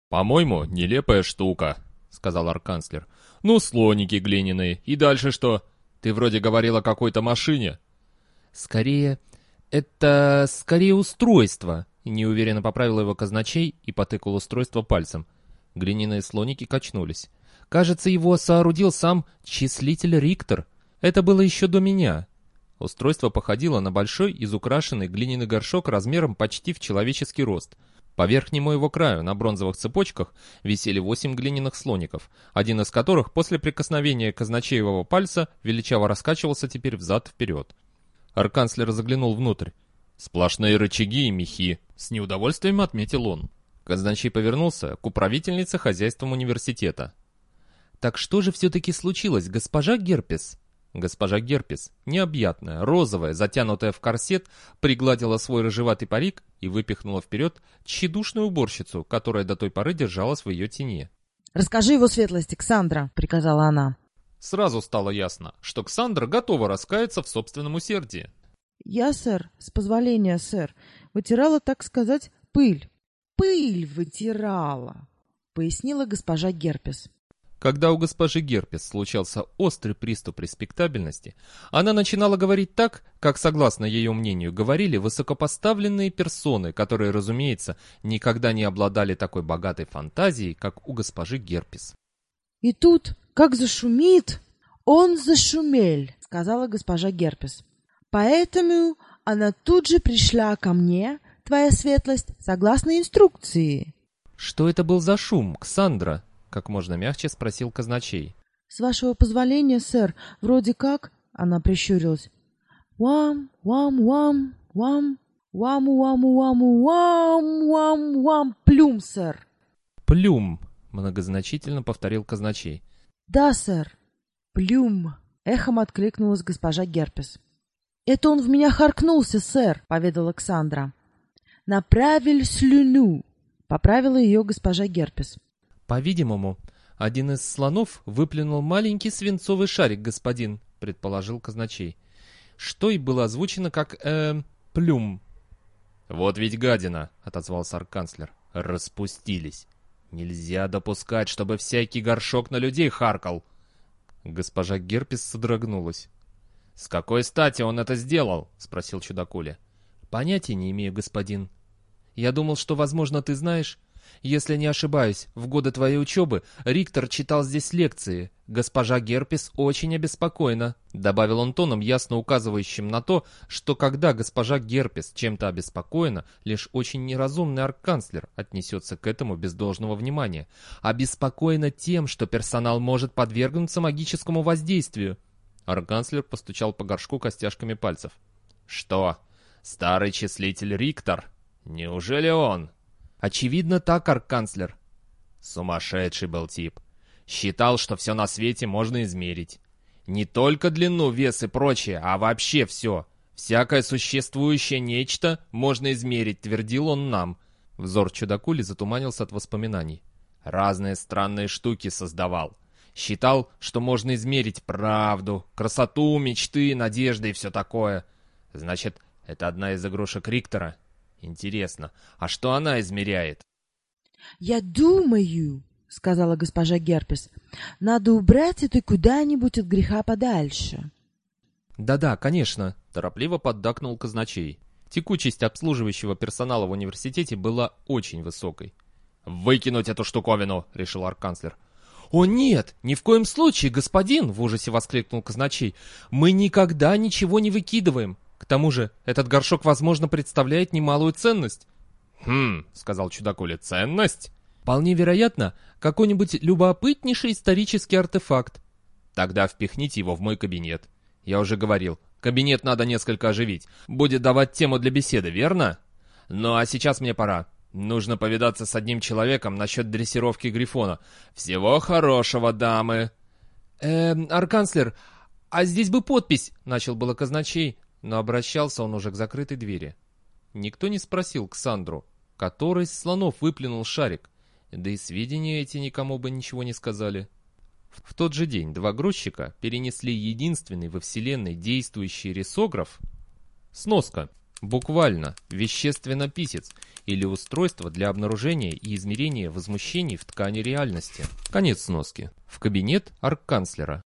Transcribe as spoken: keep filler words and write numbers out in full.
«По-моему, нелепая штука», — сказал арканцлер. «Ну, слоники глиняные. И дальше что? Ты вроде говорил о какой-то машине». «Скорее, это... скорее устройство», — неуверенно поправил его казначей и потыкал устройство пальцем. Глиняные слоники качнулись. «Кажется, его соорудил сам числитель Риктор. Это было еще до меня». Устройство походило на большой изукрашенный глиняный горшок размером почти в человеческий рост. По верхнему его краю на бронзовых цепочках висели восемь глиняных слоников, один из которых после прикосновения казначеевого пальца величаво раскачивался теперь взад-вперед. Арканцлер заглянул внутрь. «Сплошные рычаги и мехи», — с неудовольствием отметил он. Казначей повернулся к управительнице хозяйством университета. «Так что же все-таки случилось, госпожа Герпес?» Госпожа Герпес, необъятная, розовая, затянутая в корсет, пригладила свой рыжеватый парик и выпихнула вперед тщедушную уборщицу, которая до той поры держалась в ее тени. «Расскажи его светлости, Ксандра», — приказала она. Сразу стало ясно, что Ксандра готова раскаяться в собственном усердии. «Я, сэр, с позволения, сэр, вытирала, так сказать, пыль». «Пыль вытирала», — пояснила госпожа Герпес. Когда у госпожи Герпес случался острый приступ респектабельности, она начинала говорить так, как, согласно ее мнению, говорили высокопоставленные персоны, которые, разумеется, никогда не обладали такой богатой фантазией, как у госпожи Герпес. «И тут, как зашумит, он зашумель», — сказала госпожа Герпес. «Поэтому она тут же пришла ко мне, твоя светлость, согласно инструкции». «Что это был за шум, Ксандра?» — как можно мягче спросил казначей. «С вашего позволения, сэр, вроде как...» — она прищурилась. «Уам, уам, уам, уам, уаму, уаму, уаму, уам, уам, уам, плюм, сэр». «Плюм», — многозначительно повторил казначей. «Да, сэр, плюм», — эхом откликнулась госпожа Герпес. «Это он в меня харкнулся, сэр», — поведала Ксандра. «Направил слюну», — поправила ее госпожа Герпес. «По-видимому, один из слонов выплюнул маленький свинцовый шарик, господин», — предположил казначей. Что и было озвучено как э плюм. «Вот ведь гадина», — отозвался арканцлер. «Распустились. Нельзя допускать, чтобы всякий горшок на людей харкал». Госпожа Герпес содрогнулась. «С какой стати он это сделал?» — спросил чудакуля. «Понятия не имею, господин. Я думал, что, возможно, ты знаешь. Если не ошибаюсь, в годы твоей учебы Риктор читал здесь лекции. Госпожа Герпес очень обеспокоена», — добавил он тоном, ясно указывающим на то, что когда госпожа Герпес чем-то обеспокоена, лишь очень неразумный арканцлер отнесется к этому без должного внимания. «Обеспокоена тем, что персонал может подвергнуться магическому воздействию». Арканцлер постучал по горшку костяшками пальцев. «Что, старый числитель Риктор? Неужели он?» «Очевидно так, арканцлер». Сумасшедший был тип. Считал, что все на свете можно измерить. Не только длину, вес и прочее, а вообще все. Всякое существующее нечто можно измерить, твердил он нам. Взор чудакули затуманился от воспоминаний. Разные странные штуки создавал. Считал, что можно измерить правду, красоту, мечты, надежды и все такое. Значит, это одна из игрушек Риктора. Интересно, а что она измеряет? «Я думаю, — сказала госпожа Герпес, — надо убрать это куда-нибудь от греха подальше». «Да-да, конечно», — торопливо поддакнул казначей. Текучесть обслуживающего персонала в университете была очень высокой. «Выкинуть эту штуковину!» — решил арканцлер. «О нет, ни в коем случае, господин!» — в ужасе воскликнул казначей. «Мы никогда ничего не выкидываем. К тому же, этот горшок, возможно, представляет немалую ценность». «Хм», — сказал чудакуля, — «ценность?» «Вполне вероятно, какой-нибудь любопытнейший исторический артефакт». «Тогда впихните его в мой кабинет. Я уже говорил, кабинет надо несколько оживить. Будет давать тему для беседы, верно? Ну а сейчас мне пора. Нужно повидаться с одним человеком насчет дрессировки Грифона. Всего хорошего, дамы». «Эм, арканцлер, а здесь бы подпись», — начал было казначей, но обращался он уже к закрытой двери. Никто не спросил Ксандру, который из слонов выплюнул шарик, да и сведения эти никому бы ничего не сказали. В тот же день два грузчика перенесли единственный во вселенной действующий рисограф. Сноска. Буквально, вещественно-писец или устройство для обнаружения и измерения возмущений в ткани реальности. Конец сноски. В кабинет арканцлера.